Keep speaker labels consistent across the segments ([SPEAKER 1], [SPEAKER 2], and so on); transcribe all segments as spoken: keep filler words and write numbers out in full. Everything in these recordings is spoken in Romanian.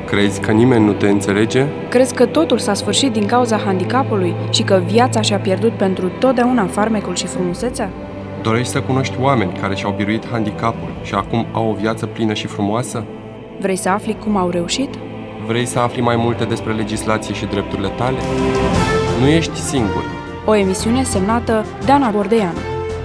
[SPEAKER 1] Crezi că nimeni nu te înțelege?
[SPEAKER 2] Crezi că totul s-a sfârșit din cauza handicapului și că viața și-a pierdut pentru totdeauna farmecul și frumusețea?
[SPEAKER 1] Dorești să cunoști oameni care și-au biruit handicapul și acum au o viață plină și frumoasă?
[SPEAKER 2] Vrei să afli cum au reușit?
[SPEAKER 1] Vrei să afli mai multe despre legislație și drepturile tale? Nu ești singur.
[SPEAKER 2] O emisiune semnată Dana Gordeanu.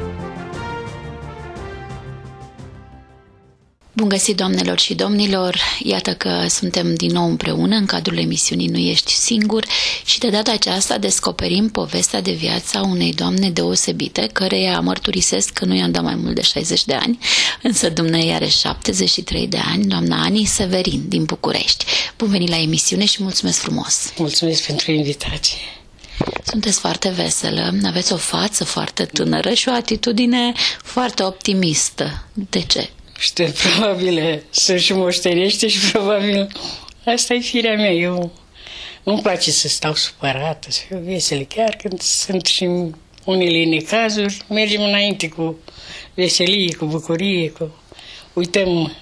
[SPEAKER 3] Bun găsit, doamnelor și domnilor! Iată că suntem din nou împreună în cadrul emisiunii Nu ești singur și de data aceasta descoperim povestea de viață a unei doamne deosebite, căreia mărturisesc că nu i-am dat mai mult de șaizeci de ani, însă dumneavoastră are șaptezeci și trei de ani, doamna Ani Severin din București. Bun venit la emisiune și mulțumesc frumos!
[SPEAKER 4] Mulțumesc pentru invitație!
[SPEAKER 3] Sunteți foarte veselă, aveți o față foarte tânără și o atitudine foarte optimistă. De ce?
[SPEAKER 4] Știu, probabil să și moștenește și probabil asta e firea mea. Eu nu-mi place să stau supărată, să fiu veselă. Chiar când sunt și unele necazuri, mergem înainte cu veselie, cu bucurie, cu... uităm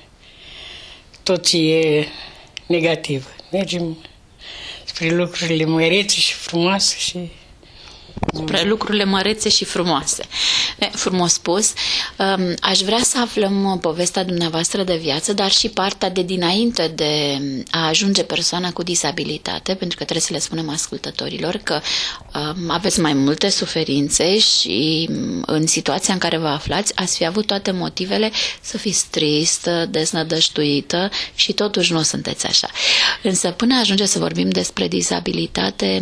[SPEAKER 4] tot ce e negativ. Mergem spre lucrurile mărețe și frumoase și...
[SPEAKER 3] Spre lucrurile mărețe și frumoase. Frumos spus. Aș vrea să aflăm povestea dumneavoastră de viață, dar și partea de dinainte de a ajunge persoana cu disabilitate, pentru că trebuie să le spunem ascultătorilor că aveți mai multe suferințe și în situația în care vă aflați ați fi avut toate motivele să fiți tristă, deznădăjduită și totuși nu sunteți așa. Însă până ajunge să vorbim despre disabilitate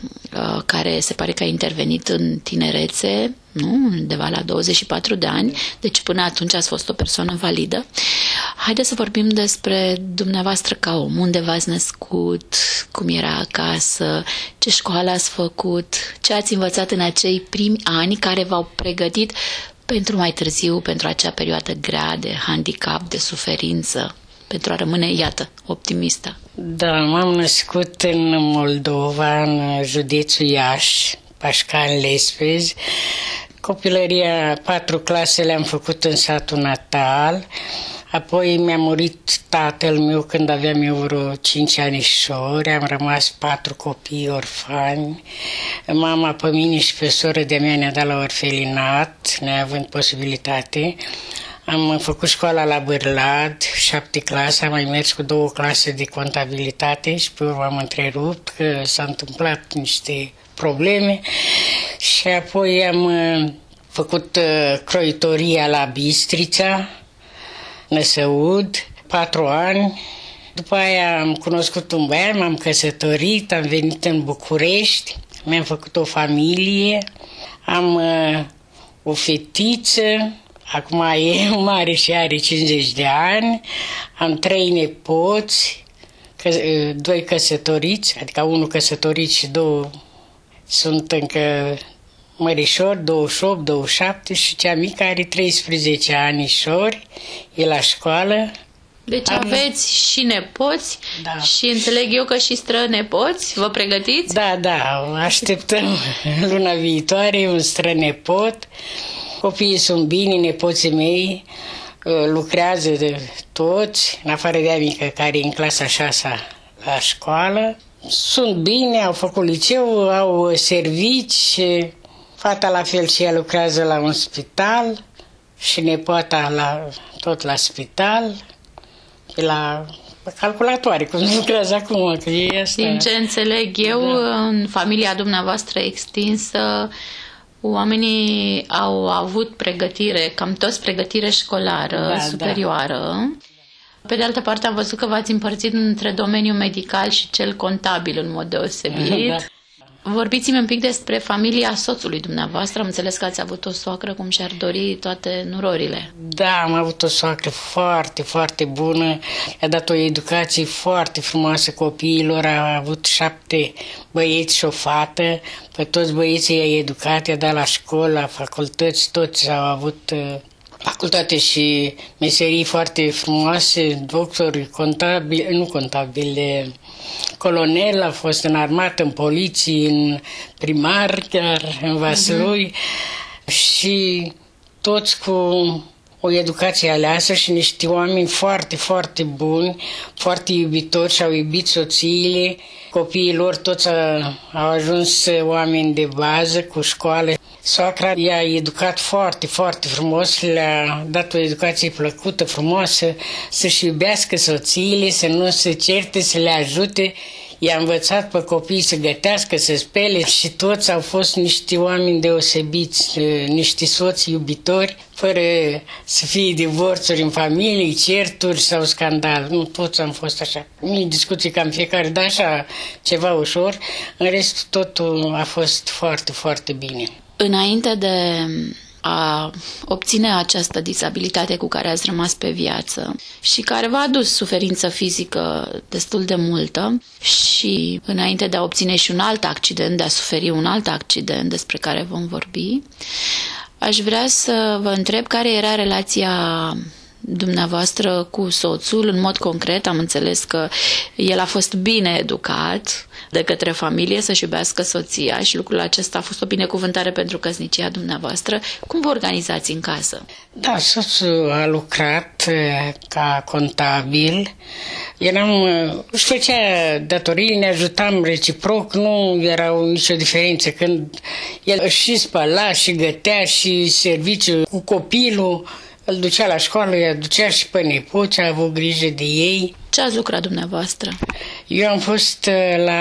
[SPEAKER 3] care se pare că a intervenit în tinerețe, nu? Undeva la douăzeci și patru de ani, deci până atunci ați fost o persoană validă. Haideți să vorbim despre dumneavoastră ca om, unde v-ați născut, cum era acasă, ce școală ați făcut, ce ați învățat în acei primi ani care v-au pregătit pentru mai târziu, pentru acea perioadă grea de handicap, de suferință, pentru a rămâne, iată, optimistă.
[SPEAKER 4] Da, m-am născut în Moldova, în județul Iași, Pașcani Lespezi. Copilăria, patru clase le-am făcut în satul natal. Apoi mi-a murit tatăl meu când aveam eu vreo cinci anișori. Am rămas patru copii orfani. Mama pe mine și pe soră de mea ne-a dat la orfelinat, neavând posibilitate. Am făcut școala la Bârlad, șapte clase, am mai mers cu două clase de contabilitate și pe urmă am întrerupt că s-a întâmplat niște probleme și apoi am făcut croitoria la Bistrița, Năsăud, patru ani. După aia am cunoscut un băiat, m-am căsătorit, am venit în București, mi-am făcut o familie, am o fetiță. Acum e mare și are cincizeci de ani, am trei nepoți, că, doi căsătoriți, adică unul căsătorit și două sunt încă mărișori, douăzeci și opt, douăzeci și șapte și cea mică are treisprezece anișori, e la școală.
[SPEAKER 3] Deci am... aveți și nepoți, da. Și înțeleg eu că și strănepoți, vă pregătiți?
[SPEAKER 4] Da, da, așteptăm luna viitoare un strănepot. Copiii sunt bine, nepoții mei lucrează de toți, în afară de a mică care e în clasa a șasea la școală. Sunt bine, au făcut liceu, au servici, fata la fel și ea lucrează la un spital și nepoata la, tot la spital, pe la calculatoare, cum lucrează acum. Că e asta.
[SPEAKER 3] Din ce înțeleg eu, da. În familia dumneavoastră extinsă, oamenii au avut pregătire, cam toți pregătire școlară, da, superioară. Da. Pe de altă parte am văzut că v-ați împărțit între domeniul medical și cel contabil în mod deosebit. Da. Vorbiți-mi un pic despre familia soțului dumneavoastră. Am înțeles că ați avut o soacră cum și-ar dori toate nurorile.
[SPEAKER 4] Da, am avut o soacră foarte, foarte bună. I-a dat o educație foarte frumoasă copiilor. A avut șapte băieți și o fată. Pe toți băieții i-a educat, i-a dat la școală, la facultăți, toți au avut facultate și meserii foarte frumoase, doctori, contabili, nu contabile, colonel, a fost în armată, în poliție, în primar, chiar în Vaslui, uh-huh. și toți cu o educație aleasă și niște oameni foarte, foarte buni, foarte iubitori și au iubit soțiile. Copiii lor toți au ajuns oameni de bază, cu școală. Soacra i-a educat foarte, foarte frumos, le-a dat o educație plăcută, frumoasă, să-și iubească soțiile, să nu se certe, să le ajute. I-a învățat pe copii să gătească, să spele și toți au fost niște oameni deosebiți, niște soți iubitori, fără să fie divorțuri în familie, certuri sau scandal. Nu toți am fost așa. Nu discuții cam fiecare, dar așa ceva ușor. În rest, totul a fost foarte, foarte bine.
[SPEAKER 3] Înainte de a obține această disabilitate cu care ați rămas pe viață și care v-a adus suferință fizică destul de multă și înainte de a obține și un alt accident, de a suferi un alt accident despre care vom vorbi, aș vrea să vă întreb care era relația dumneavoastră cu soțul. În mod concret, am înțeles că el a fost bine educat de către familie să-și iubească soția și lucrul acesta a fost o binecuvântare pentru căsnicia dumneavoastră. Cum vă organizați în casă?
[SPEAKER 4] Da, soțul a lucrat ca contabil. Eram, își făcea datoriile, ne ajutam reciproc, nu era nicio diferență. Când el și spăla, și gătea, și serviciu cu copilul, îl ducea la școală, îi aducea și pe nepoți, a avut grijă de ei.
[SPEAKER 3] Ce ați lucrat dumneavoastră?
[SPEAKER 4] Eu am fost la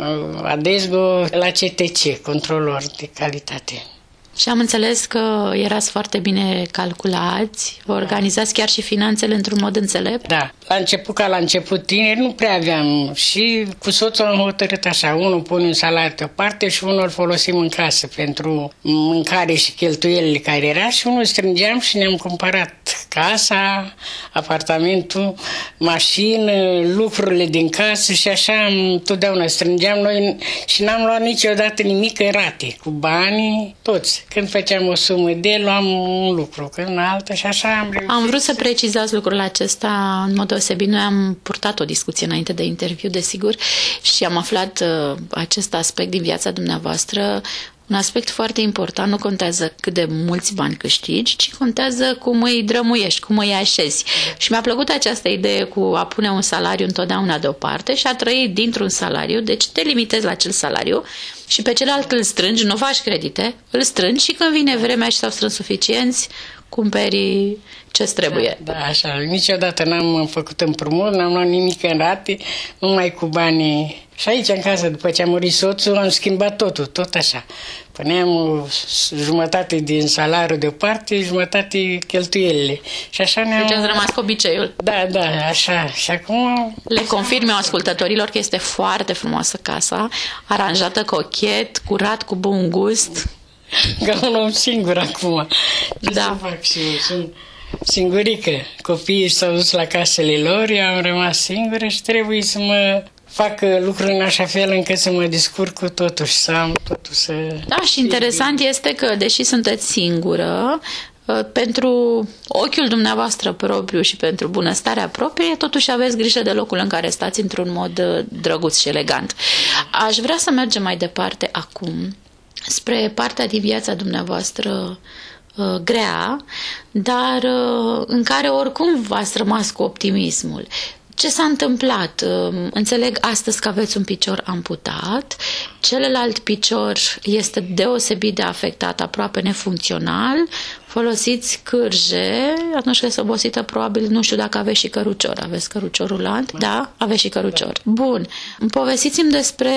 [SPEAKER 4] Adesgo, la C T C, controlor de calitate.
[SPEAKER 3] Și am înțeles că erați foarte bine calculați, vă organizați chiar și finanțele într-un mod înțelept?
[SPEAKER 4] Da. La început, ca la început tineri, nu prea aveam și cu soțul am hotărât așa, unul pune un salariu deoparte și unul îl folosim în casă pentru mâncare și cheltuielile care era și unul strângeam și ne-am cumpărat casa, apartamentul, mașină, lucrurile din casă și așa întotdeauna strângeam noi și n-am luat niciodată nimic în rate, cu banii, toți. Când făceam o sumă de, luam un lucru, când altă și așa am reușit.
[SPEAKER 3] Am vrut să precizați lucrul acesta în mod deosebit. Noi am purtat o discuție înainte de interviu, desigur, și am aflat uh, acest aspect din viața dumneavoastră. Un aspect foarte important, nu contează cât de mulți bani câștigi, ci contează cum îi drămuiești, cum îi așezi. Și mi-a plăcut această idee cu a pune un salariu întotdeauna deoparte și a trăi dintr-un salariu, deci te limitezi la acel salariu și pe celălalt îl strângi, nu faci credite, îl strângi și când vine vremea și s-au strâns suficienți, cumperi ce-ți trebuie.
[SPEAKER 4] Da, da, așa. Niciodată n-am făcut împrumut, n-am luat nimic în rate, numai cu banii. Și aici, în casă, după ce a murit soțul, am schimbat totul, tot așa. Puneam o jumătate din salariul deoparte, jumătate cheltuielile. Și așa ne-am...
[SPEAKER 3] Deci ați rămas cu obiceiul.
[SPEAKER 4] Da, da, așa. Și acum...
[SPEAKER 3] Le confirm eu ascultătorilor că este foarte frumoasă casa, aranjată cochet, curat, cu bun gust.
[SPEAKER 4] Ca un om singur acum. Ce
[SPEAKER 3] da.
[SPEAKER 4] să fac și eu? Sunt singurică. Copiii s-au dus la casele lor, eu am rămas singură și trebuie să mă fac lucruri în așa fel încât să mă descurc cu totul și să am totul să...
[SPEAKER 3] Da, și interesant este că, deși sunteți singură, pentru ochiul dumneavoastră propriu și pentru bunăstarea proprie, totuși aveți grijă de locul în care stați într-un mod drăguț și elegant. Aș vrea să mergem mai departe acum spre partea din viața dumneavoastră uh, grea, dar uh, în care oricum v-ați rămas cu optimismul. Ce s-a întâmplat? Uh, înțeleg astăzi că aveți un picior amputat, celălalt picior este deosebit de afectat, aproape nefuncțional, folosiți cârje, atunci când este obosită, probabil, nu știu dacă aveți și cărucior. Aveți cărucior rulant? Da, aveți și cărucior. Bun. Povestiți-mi despre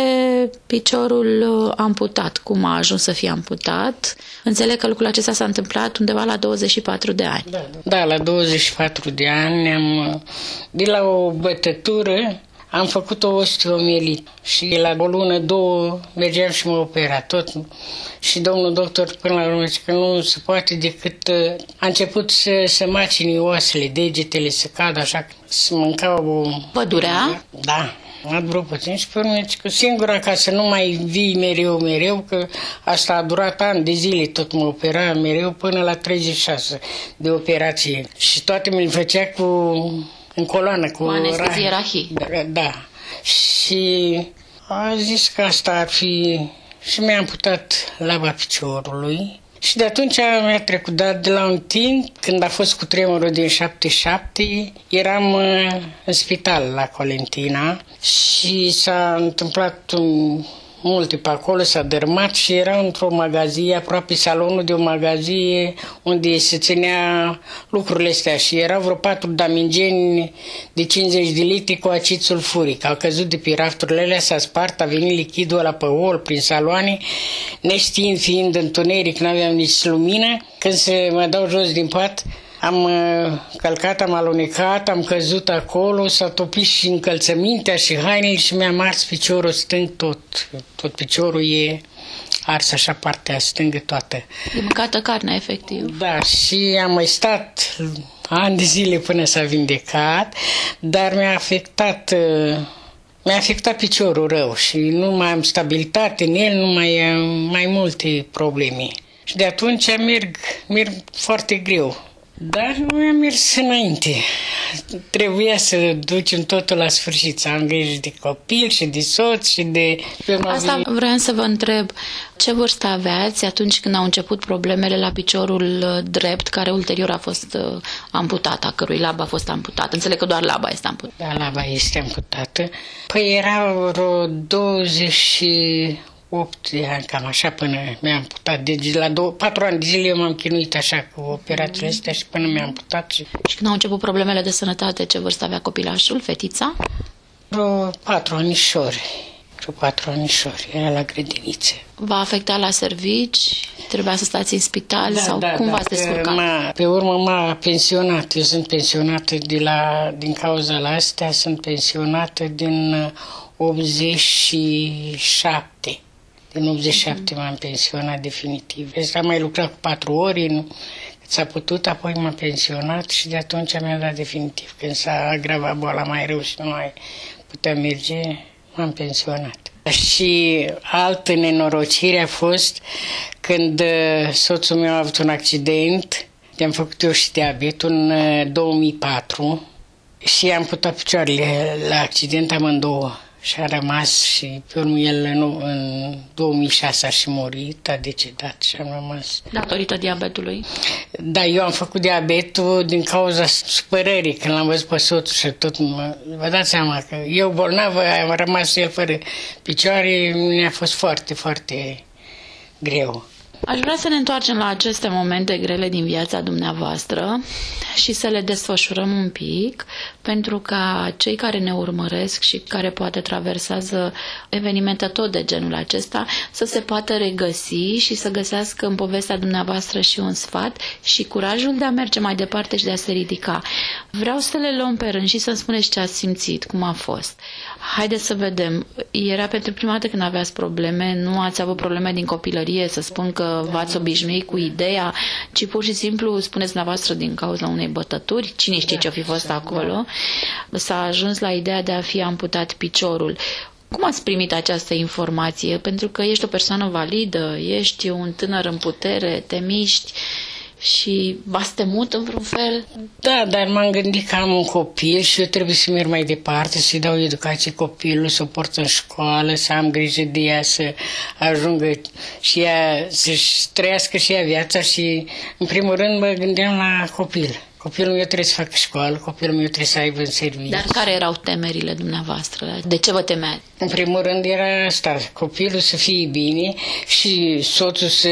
[SPEAKER 3] piciorul amputat, cum a ajuns să fie amputat. Înțeleg că lucrul acesta s-a întâmplat undeva la douăzeci și patru de ani.
[SPEAKER 4] Da, da, la douăzeci și patru de ani am, de la o bătătură, am făcut o osteomielită și la o lună, două, mergeam și mă opera tot. Și domnul doctor până la urmă zice că nu se poate decât... A început să, să macini oasele, degetele să cadă așa, să mânca o...
[SPEAKER 3] Vă durea?
[SPEAKER 4] Da. Am vreo puțin și pe urmă că singura ca să nu mai vii mereu, mereu, că asta a durat ani de zile, tot mă opera mereu până la treizeci și șase de operație. Și toate mi le făcea cu... în coloană, cu,
[SPEAKER 3] cu anestezie rahie.
[SPEAKER 4] Da, da. Și a zis că asta ar fi... Și mi-a amputat laba piciorului. Și de atunci mi-a trecut, dar de la un timp, când a fost cu tremurul din șaptezeci și șapte, eram în spital la Colentina și s-a întâmplat un... multe pe acolo, s-a dărâmat și era într-o magazie, aproape salonul de o magazie unde se ținea lucrurile astea și erau vreo patru damingeni de cincizeci de litri cu acid sulfuric. Au căzut de pe rafturile alea, s-a spart, a venit lichidul ăla pe ol, prin saloane, neștiind, fiind întuneric, n-aveam nici lumină. Când se mă dau jos din pat, am călcat, am alunecat, am căzut acolo, s-a topit și încălțămintea și hainele și mi-am ars piciorul stâng tot. Tot piciorul e ars așa, partea stângă toată.
[SPEAKER 3] E mâncată carnea, efectiv.
[SPEAKER 4] Da, și am mai stat ani de zile până s-a vindecat, dar mi-a afectat... Mi-a afectat piciorul rău și nu mai am stabilitate în el, nu mai am mai multe probleme. Și de atunci merg, merg foarte greu. Dar nu am mers înainte. Trebuia să ducem totul la sfârșit, să am grijă de copil și de soț și de...
[SPEAKER 3] Asta vreau să vă întreb. Ce vârstă aveați atunci când au început problemele la piciorul drept, care ulterior a fost amputat, a cărui labă a fost amputat? Înțeleg că doar laba este amputată.
[SPEAKER 4] Da, laba este amputată. Păi era vreo douăzeci și opt de ani, cam așa, până mi-am amputat. Deci la două, patru ani de zile eu m-am chinuit așa cu operațiile astea și până mi-am amputat. Și...
[SPEAKER 3] și când au început problemele de sănătate, ce vârstă avea copilașul, fetița?
[SPEAKER 4] Vreo patru anișori. Vreo patru anișori. Era la grădiniță.
[SPEAKER 3] V-a afectat la servici? Trebuia să stați în spital?
[SPEAKER 4] Da,
[SPEAKER 3] sau
[SPEAKER 4] da,
[SPEAKER 3] cum
[SPEAKER 4] da,
[SPEAKER 3] v-ați descurcat?
[SPEAKER 4] Pe urmă m-a pensionat. Eu sunt pensionată de la, din cauza la astea. Sunt pensionată din optzeci și șapte. Din optzeci și șapte m-am pensionat definitiv. Am mai lucrat cu patru ori, nu s-a putut, apoi m-am pensionat și de atunci mi-a dat definitiv. Când s-a agravat boala mai rău și nu mai puteam merge, m-am pensionat. Și altă nenorocire a fost când soțul meu a avut un accident, i-am făcut eu și diabet în două mii patru și i-am putut picioarele la accident amândouă. Și a rămas și pe urmă el în, în două mii șase a și murit, a decedat și am rămas.
[SPEAKER 3] Datorită diabetului?
[SPEAKER 4] Da, eu am făcut diabetul din cauza supărării, când l-am văzut pe soțul și tot mă... Vă dați seama că eu bolnavă, am rămas el fără picioare, mi-a fost foarte, foarte greu.
[SPEAKER 3] Aș vrea să ne întoarcem la aceste momente grele din viața dumneavoastră și să le desfășurăm un pic, pentru ca cei care ne urmăresc și care poate traversează evenimente tot de genul acesta să se poată regăsi și să găsească în povestea dumneavoastră și un sfat și curajul de a merge mai departe și de a se ridica. Vreau să le luăm pe rând și să-mi spuneți ce ați simțit, cum a fost. Haideți să vedem. Era pentru prima dată când aveați probleme, nu ați avut probleme din copilărie, să spun că v-ați obișnuit cu ideea, ci pur și simplu, spuneți dumneavoastră, din cauza unei bătături, cine știe ce-o fi fost acolo, s-a ajuns la ideea de a fi amputat piciorul. Cum ați primit această informație? Pentru că ești o persoană validă, ești un tânăr în putere, te miști și v-ați temut în vreun fel?
[SPEAKER 4] Da, dar m-am gândit că am un copil și eu trebuie să merg mai departe, să-i dau educație copilului, să o port în școală, să am grijă de ea, să ajungă și ea, să-și trăiască și ea viața și, în primul rând, mă gândeam la copil. Copilul meu trebuie să facă școală, copilul meu trebuie să aibă în serviciu.
[SPEAKER 3] Dar care erau temerile dumneavoastră? De ce vă temeați?
[SPEAKER 4] În primul rând era asta, copilul să fie bine și soțul să...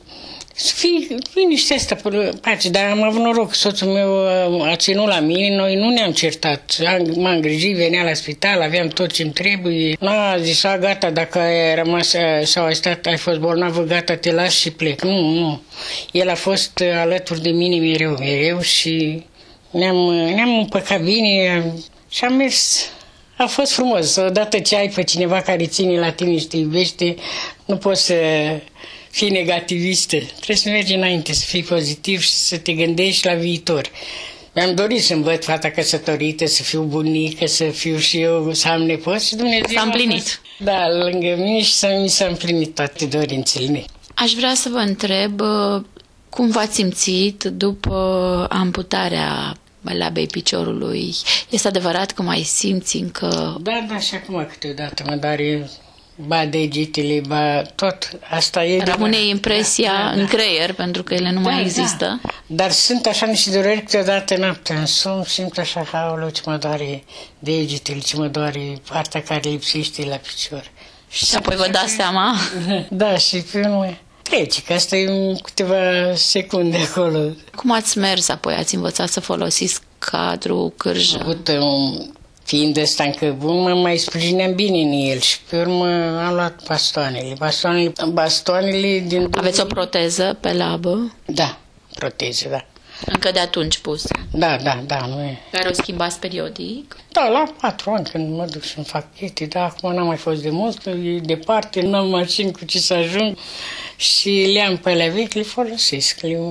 [SPEAKER 4] Să fie liniște asta pe pace, dar am avut noroc, soțul meu a ținut la mine, noi nu ne-am certat, m-am îngrijit, venea la spital, aveam tot ce-mi trebuie, n-a zis, a, gata, dacă ai rămas sau ai stat, ai fost bolnavă, gata, te las și plec. Nu, nu, el a fost alături de mine mereu, mereu și ne-am, ne-am împăcat bine și am mers. A fost frumos, odată ce ai pe cineva care ține la tine și te iubește, nu poți să fii negativistă. Trebuie să mergi înainte, să fii pozitiv și să te gândești la viitor. Mi-am dorit să-mi văd fata căsătorită, să fiu bunică, să fiu și eu, să am nepoți și Dumnezeu
[SPEAKER 3] s-a împlinit.
[SPEAKER 4] Da, lângă mine și să mi s-a împlinit toate dorințele mele.
[SPEAKER 3] Aș vrea să vă întreb cum v-ați simțit după amputarea labei piciorului. Este adevărat că mai simți încă...
[SPEAKER 4] Da, da, și acum câteodată mă doare ba degetele, ba tot. Asta e
[SPEAKER 3] Rămâne
[SPEAKER 4] de...
[SPEAKER 3] impresia
[SPEAKER 4] da, da,
[SPEAKER 3] în
[SPEAKER 4] da.
[SPEAKER 3] creier, pentru că ele nu
[SPEAKER 4] Da,
[SPEAKER 3] mai există.
[SPEAKER 4] Da. Dar sunt așa niște dureri câteodată noaptea în somn, simt așa că aoleu, ce mă doare degetele, ce mă doare partea care lipsește la picior.
[SPEAKER 3] Și apoi vă dați seama?
[SPEAKER 4] Da, și pe urmă trece, că asta e în câteva secunde acolo.
[SPEAKER 3] Cum ați mers apoi? Ați învățat să folosiți cadru, cârjă?
[SPEAKER 4] Am avut un... Fiind ăsta încă bun, mă mai sprijineam bine în el și pe urmă am luat bastoanele. Bastoanele, bastoanele din...
[SPEAKER 3] Aveți o proteză pe labă?
[SPEAKER 4] Da, proteză, da.
[SPEAKER 3] Încă de atunci pus.
[SPEAKER 4] Da, da, da. Nu e.
[SPEAKER 3] Care o schimbați periodic?
[SPEAKER 4] Da, la patru ani când mă duc și-mi fac chestii, dar acum n-am mai fost de mult, e departe, n-am mașini cu ce să ajung și le-am pe alea vechi, le folosesc. Le...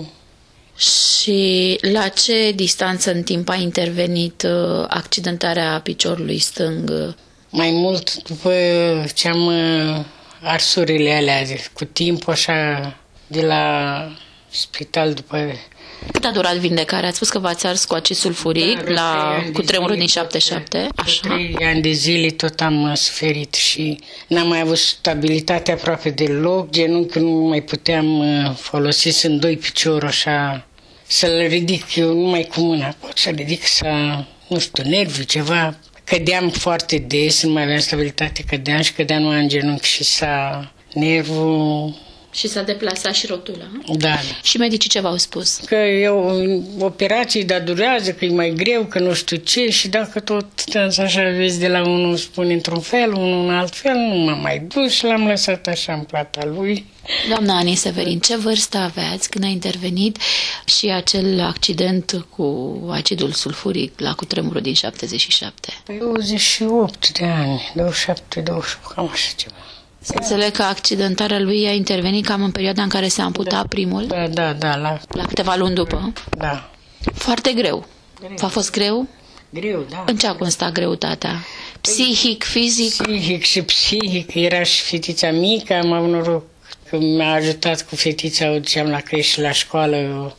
[SPEAKER 3] Și la ce distanță în timp a intervenit uh, accidentarea piciorului stâng?
[SPEAKER 4] Mai mult după ce am uh, arsurile alea, cu timp așa, de la spital după...
[SPEAKER 3] Cât a durat vindecarea? Ați spus că v-ați ars cu acid sulfuric
[SPEAKER 4] Da,
[SPEAKER 3] la
[SPEAKER 4] de
[SPEAKER 3] cu tremurul din
[SPEAKER 4] zile,
[SPEAKER 3] șaptezeci și șapte?
[SPEAKER 4] Tot,
[SPEAKER 3] Așa.
[SPEAKER 4] trei ani de zile tot am uh, suferit și n-am mai avut stabilitate aproape deloc, genunchiul nu mai puteam uh, folosi, sunt doi piciori așa, să-l ridic eu numai cu mâna, pot să ridic să, nu știu, nervii, ceva. Cădeam foarte des, nu mai aveam stabilitate, cădeam și cădeam numai în genunchi și s-a nervul...
[SPEAKER 3] Și s-a deplasat și rotula.
[SPEAKER 4] Da.
[SPEAKER 3] Și medicii ce v-au spus?
[SPEAKER 4] Că e o operație, dar durează, că e mai greu, că nu știu ce și dacă tot așa vezi de la unul spune într-un fel, unul în alt fel, nu m-am mai dus și l-am lăsat așa în plata lui.
[SPEAKER 3] Doamna Ani Severin, ce vârstă aveați când a intervenit și acel accident cu acidul sulfuric la cutremurul din șaptezeci și șapte?
[SPEAKER 4] douăzeci și opt de ani, douăzeci și șapte, douăzeci și opt, cam așa ceva.
[SPEAKER 3] Să înțeleg că accidentarea lui a intervenit cam în perioada în care se amputa
[SPEAKER 4] da.
[SPEAKER 3] primul?
[SPEAKER 4] Da, da, da. La,
[SPEAKER 3] la câteva luni după?
[SPEAKER 4] Da.
[SPEAKER 3] Foarte greu. greu. V-a fost greu?
[SPEAKER 4] Greu, da.
[SPEAKER 3] În ce a constat greutatea? Psihic, fizic?
[SPEAKER 4] Psihic și psihic. Era și fetița mică, am avut noroc că mi-a ajutat cu fetița, o duceam la creșă, la școală,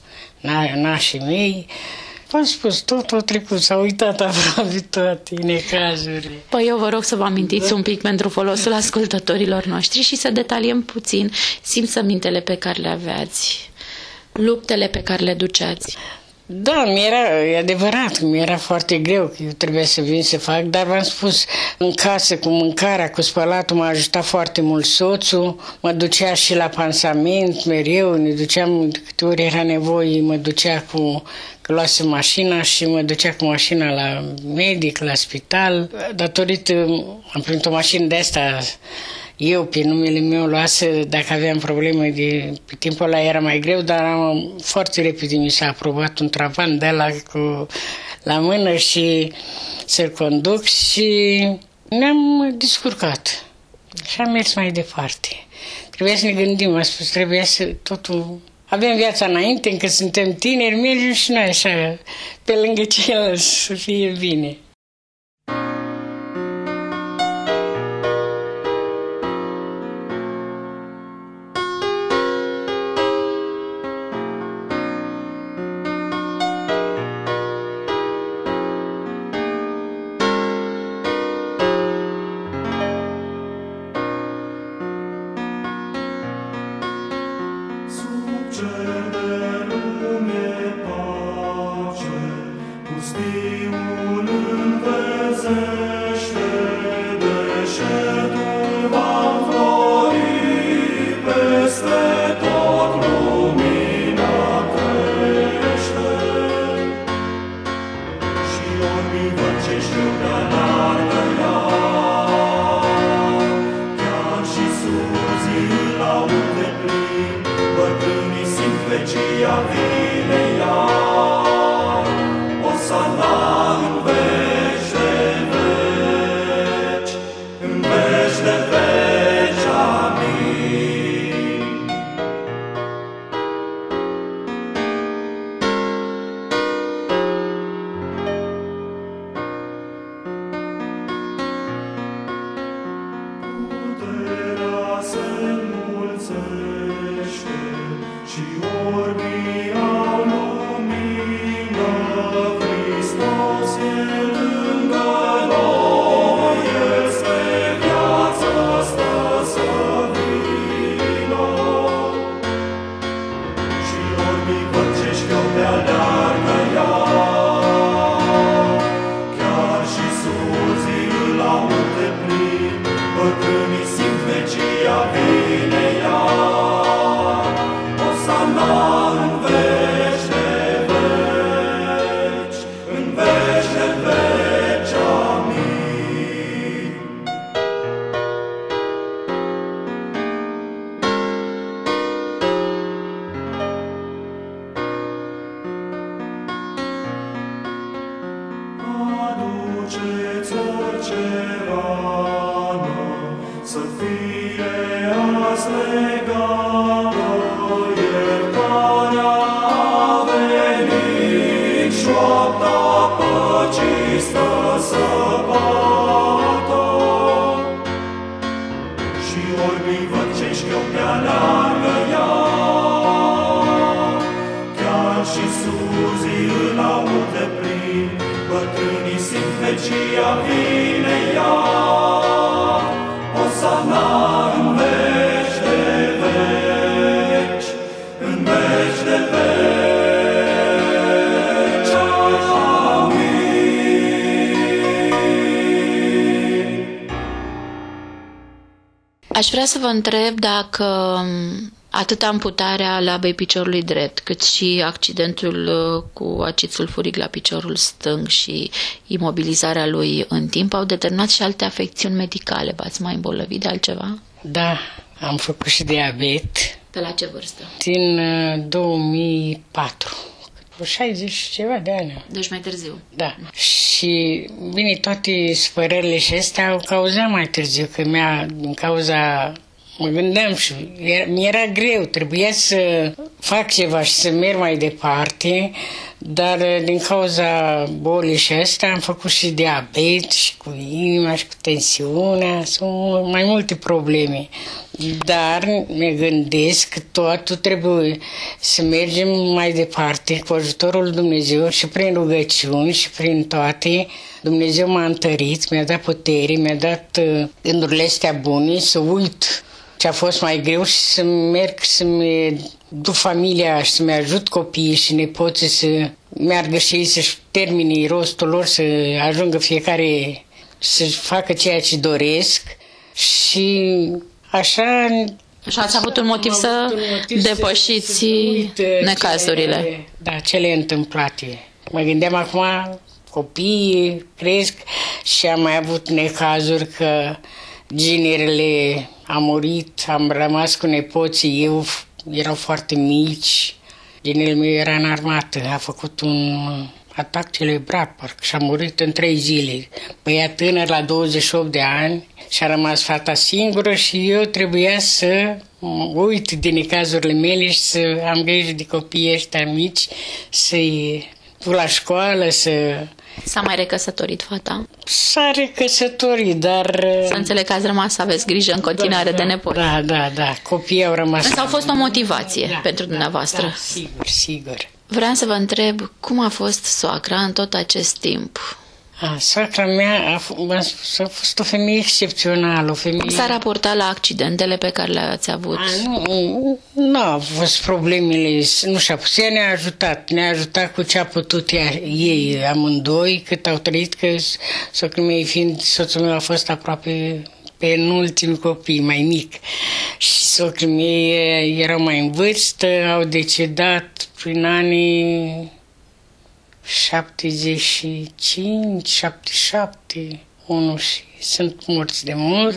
[SPEAKER 4] nașii mei. V-am spus, tot a trecut, s-a uitat aproape toate necazurile.
[SPEAKER 3] Păi eu vă rog să vă amintiți da. un pic pentru folosul ascultătorilor noștri și să detaliem puțin simțămintele pe care le aveați, luptele pe care le duceați.
[SPEAKER 4] Da, mi-era, e adevărat, mi-era foarte greu că eu trebuia să vin să fac, dar v-am spus, în casă, cu mâncarea, cu spălatul, m-a ajutat foarte mult soțul, mă ducea și la pansament mereu, ne duceam, de câte ori era nevoie, mă ducea cu, că luase mașina și mă ducea cu mașina la medic, la spital. Datorită, am primit o mașină de asta, eu, pe numele meu, luase, dacă aveam probleme de... Pe timpul ăla era mai greu, dar am, foarte repede mi s-a aprobat un travan de ăla cu, la mână și să-l conduc și ne-am descurcat. Și am mers mai departe. Trebuia să ne gândim, am spus, trebuia să totul... Avem viața înainte, încă suntem tineri, mergem și noi așa, pe lângă ceilalți, să fie bine.
[SPEAKER 5] Stop. vecia vine ea, Osana în veci de veci, în veci de veci.
[SPEAKER 3] Aș vrea să vă întreb dacă atât amputarea labei piciorului drept, cât și accidentul cu acid sulfuric la piciorul stâng și imobilizarea lui în timp au determinat și alte afecțiuni medicale. V-ați mai îmbolnăvit de altceva?
[SPEAKER 4] Da, am făcut și diabet.
[SPEAKER 3] Pe la ce vârstă?
[SPEAKER 4] Din uh, două mii patru. șaizeci și ceva de ani.
[SPEAKER 3] Deci mai târziu.
[SPEAKER 4] Da. Și, bine, toate spărările și astea au cauzat mai târziu, că mi-a, din cauza, mă gândeam și mi-era greu, trebuia să fac ceva și să merg mai departe, dar din cauza bolii și astea am făcut și diabet și cu inima și cu tensiunea, sunt mai multe probleme. Dar ne gândesc că totul trebuie să mergem mai departe cu ajutorul lui Dumnezeu și prin rugăciuni și prin toate. Dumnezeu m-a întărit, mi-a dat putere, mi-a dat gândurile astea bune, să uit ce a fost mai greu și să merg să-mi duc familia și să-mi ajut copiii și nepoții să meargă și ei să-și termine rostul lor, să ajungă fiecare să facă ceea ce doresc și așa...
[SPEAKER 3] Așa ați avut un motiv să
[SPEAKER 4] un motiv
[SPEAKER 3] depășiți
[SPEAKER 4] să, să
[SPEAKER 3] necazurile.
[SPEAKER 4] Cele, da, cele întâmplate. Mă gândeam acum, copiii cresc și am mai avut necazuri că ginerele a murit, am rămas cu nepoții, eu erau foarte mici, ginerele meu era în armată, a făcut un atac celebrat, parcă, și a murit în trei zile. Băiat tânăr la douăzeci și opt de ani și a rămas fata singură și eu trebuia să uit din necazurile mele și să am grijă de copiii ăștia mici, să-i duc la școală, să...
[SPEAKER 3] S-a mai recăsătorit fata?
[SPEAKER 4] S-a recăsătorit, dar...
[SPEAKER 3] Să înțeleg că ați rămas să aveți grijă în continuare
[SPEAKER 4] da,
[SPEAKER 3] de nepoți.
[SPEAKER 4] Da, da, da, copiii au rămas...
[SPEAKER 3] Însă au fost o motivație
[SPEAKER 4] da,
[SPEAKER 3] pentru
[SPEAKER 4] da,
[SPEAKER 3] dumneavoastră.
[SPEAKER 4] Da, sigur, sigur.
[SPEAKER 3] Vreau să vă întreb cum a fost soacra în tot acest timp?
[SPEAKER 4] A, soacra mea a, f- a fost o femeie excepțională, o femeie...
[SPEAKER 3] Cum s-a raportat la accidentele pe care le-ați avut?
[SPEAKER 4] A, nu, nu au fost problemele, nu și-a pus. Ea ne-a ajutat, ne-a ajutat cu ce a putut ea, ei amândoi, cât au trăit, că soțul meu fiind, soțul meu a fost aproape penultim copii, mai mic. Și soții mei erau mai în vârstă, au decedat prin anii șaptezeci și cinci, șaptezeci și șapte, unul și sunt morți de mult.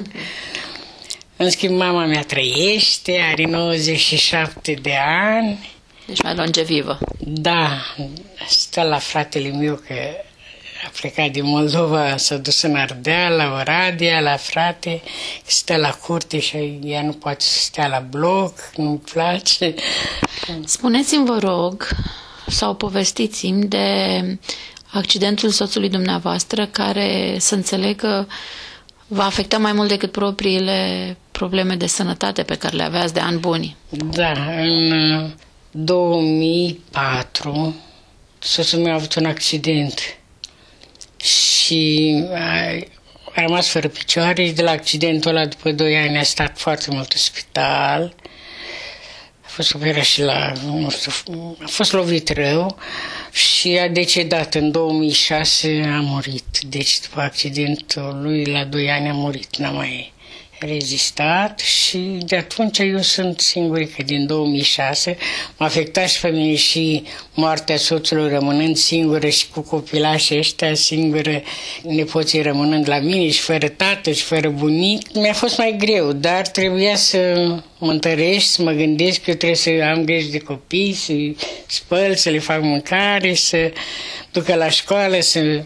[SPEAKER 4] În schimb, mama mea trăiește, are nouăzeci și șapte de ani.
[SPEAKER 3] Deci mai longevivă.
[SPEAKER 4] Da, stă la fratele meu că a plecat din Moldova, s-a dus în Ardeal, la Oradea, la frate, stă la curte și ea nu poate să stea la bloc, nu-mi place.
[SPEAKER 3] Spuneți-mi, vă rog, sau povestiți-mi de accidentul soțului dumneavoastră, care, să înțeleg că va afecta mai mult decât propriile probleme de sănătate pe care le aveați de ani buni.
[SPEAKER 4] Da, în două mii patru soțul meu a avut un accident și a, a rămas fără picioare și de la accidentul ăla, după doi ani, a stat foarte mult în spital. A fost operat și la, nu știu, a fost lovit rău și a decedat în două mii șase, a murit. Deci după accidentul lui, la doi ani a murit, n-a mai rezistat și de atunci eu sunt singurică din două mii șase. M-a afectat și pe mine și moartea soțului, rămânând singură și cu copilașii ăștia singură, nepoții rămânând la mine și fără tată și fără bunic. Mi-a fost mai greu, dar trebuia să mă întărești, să mă gândesc că eu trebuie să am grijă de copii, să spăl, să le fac mâncare, să ducă la școală, să...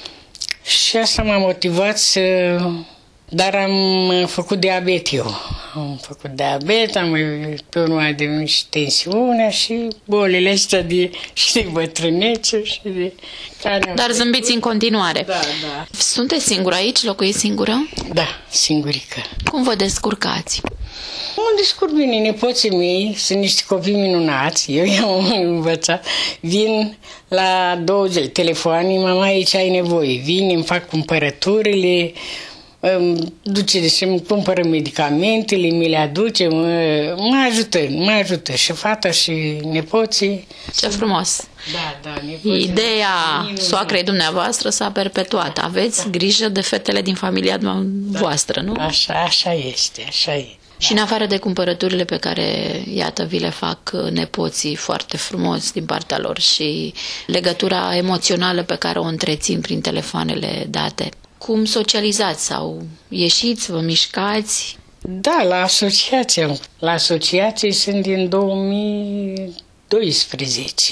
[SPEAKER 4] Și asta m-a motivat să... Dar am făcut diabet eu. am făcut diabet, am pe urmă a devenit și tensiunea și bolile astea de, și de bătrânețe și de...
[SPEAKER 3] Dar zâmbiți în continuare.
[SPEAKER 4] Da, da.
[SPEAKER 3] Sunteți singură aici? Locuiți singură?
[SPEAKER 4] Da, singurică.
[SPEAKER 3] Cum vă descurcați?
[SPEAKER 4] Mă descurc bine, nepoții mei sunt niște copii minunați, eu i-am învățat, vin la două zile, telefoane, mama, aici ai nevoie, vin, îmi fac cumpărăturile, îmi duce și îmi cumpără medicamentele, mi le aduce, mă, mă ajută, mă ajută și fata și nepoții.
[SPEAKER 3] Ce frumos!
[SPEAKER 4] Da, da, nepoții.
[SPEAKER 3] Ideea soacrei dumneavoastră s-a perpetuat. Aveți da. grijă de fetele din familia voastră, da. nu?
[SPEAKER 4] Așa, așa este, așa e.
[SPEAKER 3] Și în afară de cumpărăturile pe care, iată, vi le fac nepoții foarte frumos din partea lor și legătura emoțională pe care o întrețin prin telefoanele date, cum socializați sau ieșiți, vă mișcați?
[SPEAKER 4] Da, la asociație. La asociație sunt din două mii doisprezece.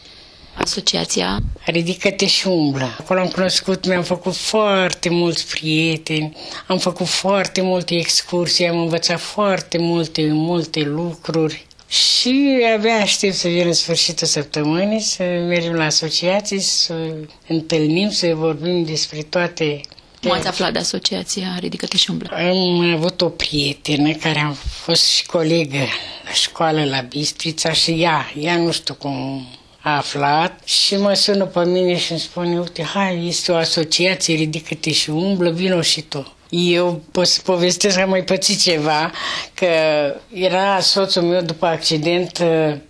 [SPEAKER 3] Asociația?
[SPEAKER 4] Ridică-te și umblă. Acolo am cunoscut, mi-am făcut foarte mulți prieteni, am făcut foarte multe excursii, am învățat foarte multe, multe lucruri. Și abia aștept să vin în sfârșitul săptămânii, să mergem la asociații, să întâlnim, să vorbim despre toate.
[SPEAKER 3] Cum ați aflat de asociația Ridică-te și umblă?
[SPEAKER 4] Am avut o prietenă care a fost și colegă la școală la Bistrița și ea, ea nu știu cum a aflat și mă sună pe mine și îmi spune, uite, hai, este o asociație, Ridică-te și umblă, vino și tu. Eu pot să povestesc că am mai pățit ceva, că era soțul meu după accident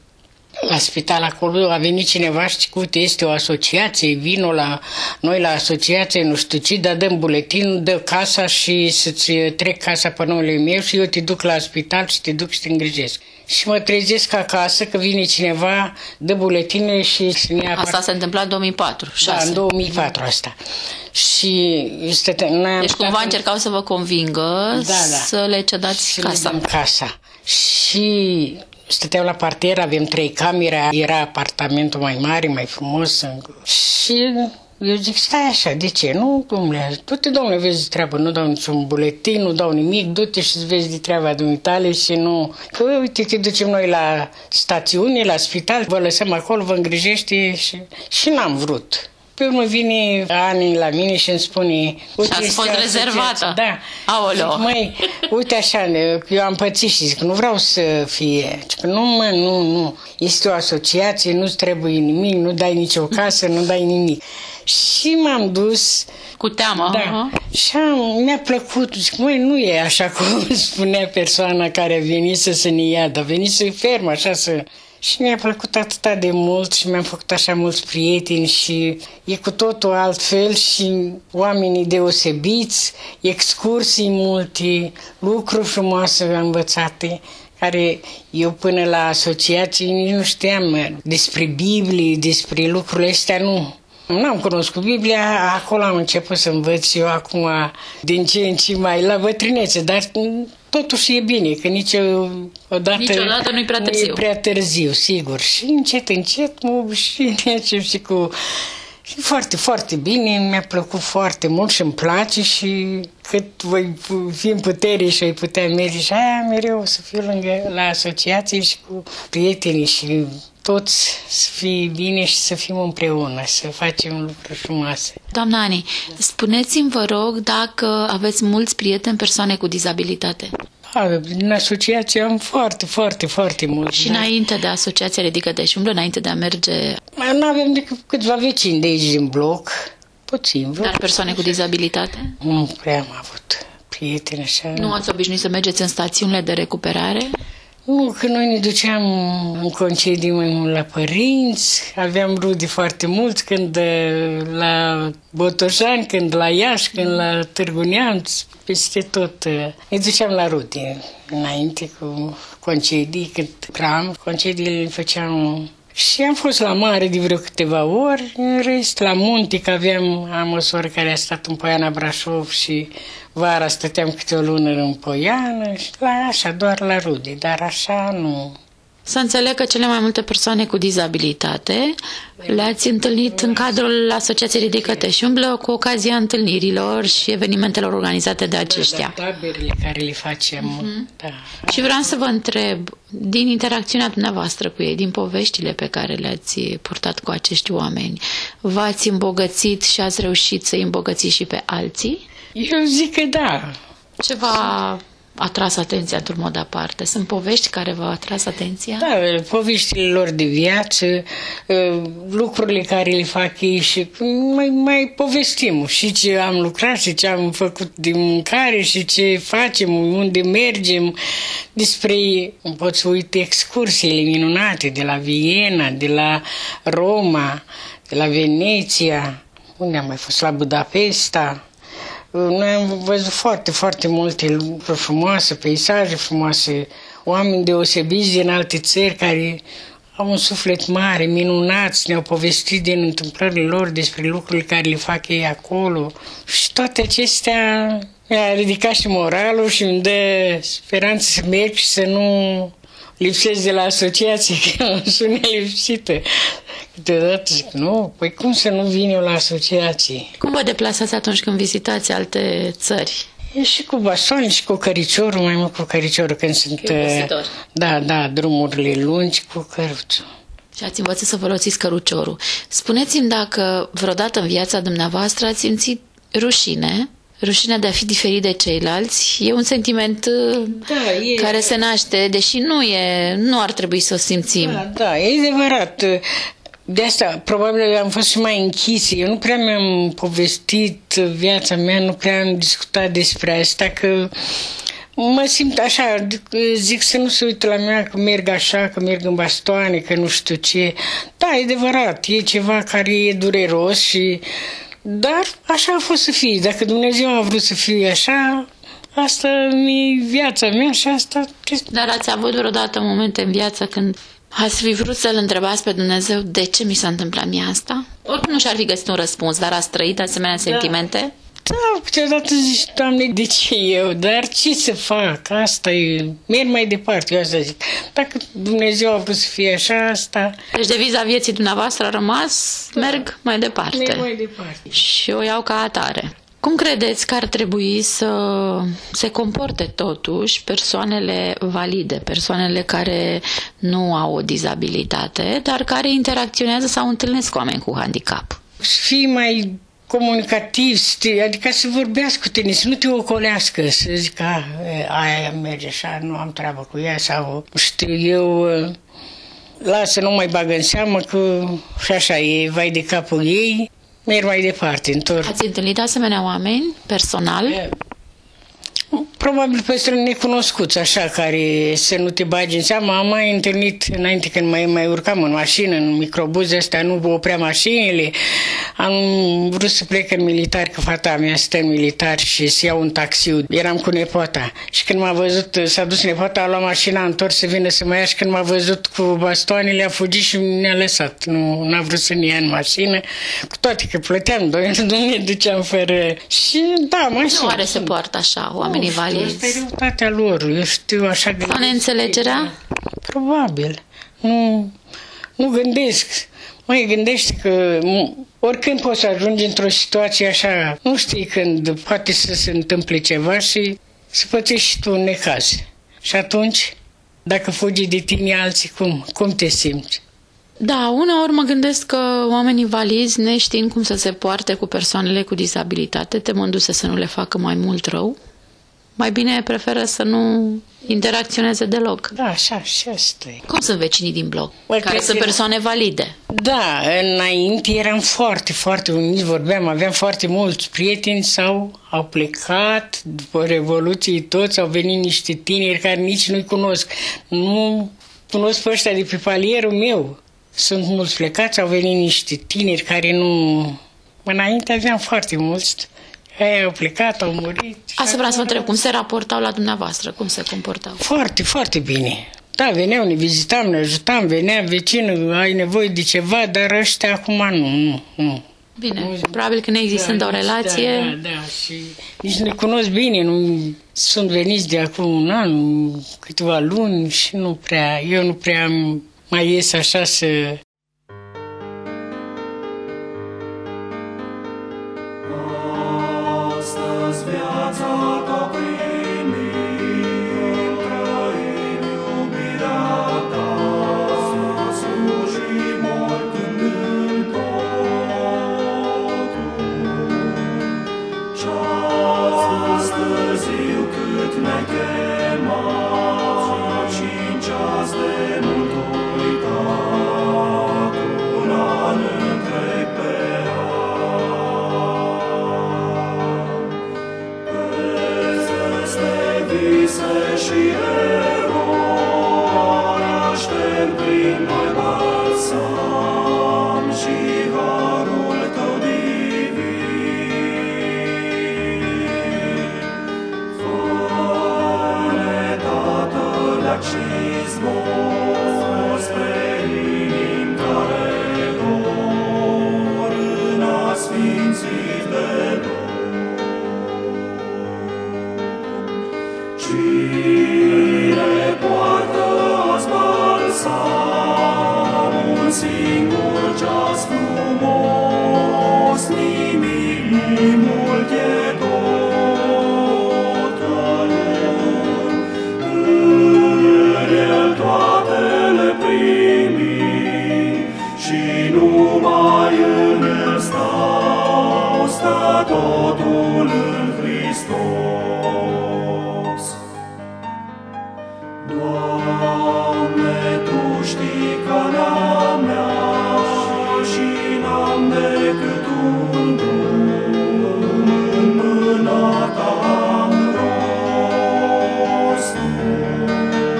[SPEAKER 4] la spital acolo, a venit cineva și uite, este o asociație, vino la noi la asociație, nu știu ce, dar dăm buletinul, dă casa și să-ți trec casa pe numele meu și eu te duc la spital și te duc și te îngrijesc. Și mă trezesc acasă că vine cineva, dă buletine și...
[SPEAKER 3] Asta s-a întâmplat în două mii patru, șase.
[SPEAKER 4] Da, în două mii patru asta. Și stătea, noi
[SPEAKER 3] deci cumva încercau să vă convingă da, da. să le cedați
[SPEAKER 4] să
[SPEAKER 3] casa.
[SPEAKER 4] Le casa. Și stăteau la parter, avem trei camere, era apartamentul mai mare, mai frumos. Și eu zic, stai așa, de ce? Nu, domnule, du-te, domnule, vezi de treabă, nu dau niciun buletin, nu dau nimic, du-te și vezi de treaba dumitale și nu... Că, uite, te ducem noi la stațiune, la spital, vă lăsăm acolo, vă îngrijește și... Și n-am vrut. Pe urmă vine Ani la mine și îmi spune...
[SPEAKER 3] Și ați fost rezervată.
[SPEAKER 4] Da.
[SPEAKER 3] Aoleo.
[SPEAKER 4] Zic, măi, uite așa, eu am pățit și zic, nu vreau să fie. Zic, nu, mă, nu, nu. Este o asociație, nu-ți trebuie nimic, nu dai nicio casă, nu dai nimic. Și m-am dus...
[SPEAKER 3] Cu teamă.
[SPEAKER 4] Da. Uh-huh. Și am, mi-a plăcut. Zic, măi, nu e așa cum spunea persoana care a venit să se ne ia, dar a venit să-i ferm, așa să... Și mi-a plăcut atâta de mult și mi-am făcut așa mulți prieteni și e cu totul altfel și oamenii deosebiți, excursii multe, lucruri frumoase învățate, care eu până la asociații nici nu știam despre Biblie, despre lucrurile astea, nu. N-am cunoscut Biblia, acolo am început să învăț eu acum din ce în ce mai la bătrânețe, dar totuși e bine, că niciodată,
[SPEAKER 3] niciodată nu e prea târziu.
[SPEAKER 4] Nu e prea târziu, sigur. Și încet, încet mă și încep și cu... Și foarte, foarte bine, mi-a plăcut foarte mult și îmi place și cât voi fi în putere și voi putea merge și aia mereu să fiu lângă la asociații și cu prietenii și toți să fie bine și să fim împreună, să facem lucruri frumoase.
[SPEAKER 3] Doamna Ani, spuneți-mi, vă rog, dacă aveți mulți prieteni persoane cu dizabilitate.
[SPEAKER 4] Da, din asociație am foarte, foarte, foarte mult.
[SPEAKER 3] Și da. Înainte de asociația Ridică-te și umblă, înainte de a merge...
[SPEAKER 4] Nu avem decât câțiva vecini de aici din bloc, puțin. Vreo.
[SPEAKER 3] Dar persoane cu dizabilitate?
[SPEAKER 4] Nu prea am avut prieteni așa.
[SPEAKER 3] Nu ați obișnuit să mergeți în stațiunile de recuperare?
[SPEAKER 4] Nu, că noi ne duceam în concedii mai mult la părinți, aveam rude foarte mulți, când la Botoșani, când la Iași, când la Târgu Neamț, peste tot. Ne duceam la rude înainte cu concedii, când cram, concediile le făceam. Și am fost la mare de vreo câteva ori, în rest la munte, că aveam, am o soră care a stat în Poiana Brașov și vara stăteam câte o lună în Poiană și la așa, doar la rude, dar așa nu.
[SPEAKER 3] Să înțeleg că cele mai multe persoane cu dizabilitate le-ați întâlnit în cadrul Asociației Ridică-te și umblă cu ocazia întâlnirilor și evenimentelor organizate de aceștia.
[SPEAKER 4] Da, taberele care le facem. Uh-huh. Da.
[SPEAKER 3] Și vreau să vă întreb, din interacțiunea dumneavoastră cu ei, din poveștile pe care le-ați purtat cu acești oameni, v-ați îmbogățit și ați reușit să-i îmbogățiți și pe alții?
[SPEAKER 4] Eu zic că da.
[SPEAKER 3] Ce v-a atras atenția într-un mod aparte? Sunt povești care v-au atras atenția?
[SPEAKER 4] Da, poveștile lor de viață, lucrurile care le fac ei și mai, mai povestim și ce am lucrat și ce am făcut de mâncare și ce facem, unde mergem. Despre, pot să uit, excursiile minunate de la Viena, de la Roma, de la Veneția, unde am mai fost, la Budapesta. Noi am văzut foarte, foarte multe lucruri frumoase, peisaje frumoase, oameni deosebiți din alte țări care au un suflet mare, minunați, ne-au povestit din întâmplările lor despre lucrurile care le fac ei acolo. Și toate acestea mi-a ridicat și moralul și îmi dă speranță să merg și să nu lipsesc de la asociație, că sunt lipsită. Câteodată zic, nu, păi cum să nu vin eu la asociație?
[SPEAKER 3] Cum vă deplasați atunci când vizitați alte țări?
[SPEAKER 4] E și cu baston și cu căriciorul, mai mult cu căriciorul când sunt... Da, da, drumurile lungi cu căruțul.
[SPEAKER 3] Și ați învățat să folosiți căruciorul. Spuneți-mi dacă vreodată în viața dumneavoastră ați simțit rușine, rușinea de a fi diferit de ceilalți. E un sentiment
[SPEAKER 4] da, e...
[SPEAKER 3] care se naște, deși nu e, nu ar trebui să o simțim.
[SPEAKER 4] Da, da, e adevărat. De asta, probabil am fost și mai închis. Eu nu prea mi-am povestit viața mea, nu prea am discutat despre asta, că mă simt așa, zic să nu se uită la mine că merg așa, că merg în bastoane, că nu știu ce. Da, e adevărat, e ceva care e dureros și... Dar așa a fost să fie. Dacă Dumnezeu a vrut să fie așa, asta e viața mea și asta...
[SPEAKER 3] Dar ați avut vreodată momente în viață când ați fi vrut să-L întrebați pe Dumnezeu de ce mi s-a întâmplat mie asta? Oricum nu și-ar fi găsit un răspuns, dar ați trăit asemenea da. sentimente?
[SPEAKER 4] Da, câteodată zici, Doamne, de ce eu? Dar ce să fac? Asta e... Merg mai departe, eu asta zic. Dacă Dumnezeu a vrut să fie așa, asta...
[SPEAKER 3] Deci deviza vieții dumneavoastră a rămas, da. merg mai departe.
[SPEAKER 4] Merg mai departe.
[SPEAKER 3] Și o iau ca atare. Cum credeți că ar trebui să se comporte totuși persoanele valide, persoanele care nu au o dizabilitate, dar care interacționează sau întâlnesc oameni cu handicap?
[SPEAKER 4] Să fii mai comunicativ, adică să vorbească cu tine, să nu te ocolească, să zic, a, aia merge așa, nu am treabă cu ea sau știu eu, lasă, nu mai bagă în seamă că și așa e, vai de capul ei, merg mai departe, întorc.
[SPEAKER 3] Ați întâlnit asemenea oameni, personal?
[SPEAKER 4] E, probabil persoane necunoscuți, așa, care să nu te bagi în seamă. Am mai întâlnit, înainte când mai, mai urcam în mașină, în microbuz ăsta, nu oprea mașinile. Am vrut să plec în militar, că fata mea stă în militar și să iau un taxiu. Eram cu nepoata. Și când m-a văzut, s-a dus nepoata, a luat mașina, a întors să vină să mă ia și când m-a văzut cu bastoanele, a fugit și ne-a lăsat. Nu n-a vrut să ne ia în mașină, cu toate că plăteam, nu ne duceam fără... Și da, mai
[SPEAKER 3] Nu oare se poartă așa, oamenii valizi?
[SPEAKER 4] Asta e răutatea lor, eu știu așa...
[SPEAKER 3] Sau neînțelegerea?
[SPEAKER 4] Probabil. Nu, nu gândesc. Măi, gândește că oricând poți să ajungi într-o situație așa, nu știi când poate să se întâmple ceva și să pățești și tu un necaz. Și atunci, dacă fugi de tine alții, cum? Cum te simți?
[SPEAKER 3] Da, uneori mă gândesc că oamenii valizi, neștiind cum să se poarte cu persoanele cu dizabilitate, temându-se să nu le facă mai mult rău, mai bine preferă să nu interacționeze deloc.
[SPEAKER 4] Da, așa, și asta e.
[SPEAKER 3] Cum sunt vecinii din bloc,
[SPEAKER 4] Bă,
[SPEAKER 3] care sunt persoane valide?
[SPEAKER 4] Da, înainte eram foarte, foarte uniți, vorbeam, aveam foarte mulți prieteni sau au plecat după Revoluție, toți au venit niște tineri care nici nu-i cunosc. Nu cunosc pe ăștia de pe palierul meu. Sunt mulți plecați, au venit niște tineri care nu... Înainte aveam foarte mulți. Ei au plecat, au murit.
[SPEAKER 3] Asta vreau să vă întreb, cum se raportau la dumneavoastră? Cum se comportau?
[SPEAKER 4] Foarte, foarte bine. Da, veneau, ne vizitam, ne ajutam, venea vecinul, ai nevoie de ceva, dar ăștia acum nu, nu, nu.
[SPEAKER 3] Bine,
[SPEAKER 4] Nu-
[SPEAKER 3] probabil că neexistând
[SPEAKER 4] da,
[SPEAKER 3] o relație...
[SPEAKER 4] Da, da, da, și nici ne cunosc bine, nu sunt veniți de acum un an, câteva luni și nu prea, eu nu prea mai ies așa să...
[SPEAKER 5] Astăzi viața ta primim, trăim iubirea ta, să slujim oricând în totul. Ceas târziu cât ne chemat, și în ceas de mult uitat, un an întreg pe vise și eroi, aștept prin noi balsam și harul tău divin. Fă-ne, Tatăl și zbor spre inimi care dor în asfințit de noi. Cine poartă azi balsam, un singur ceas frumos, nimic nu-i mult, e totul. În el toate le primim și numai în el stau, stă totul în Hristos. Doamne, Tu știi calea mea și n-am decât un drum, în mâna Ta am rostul.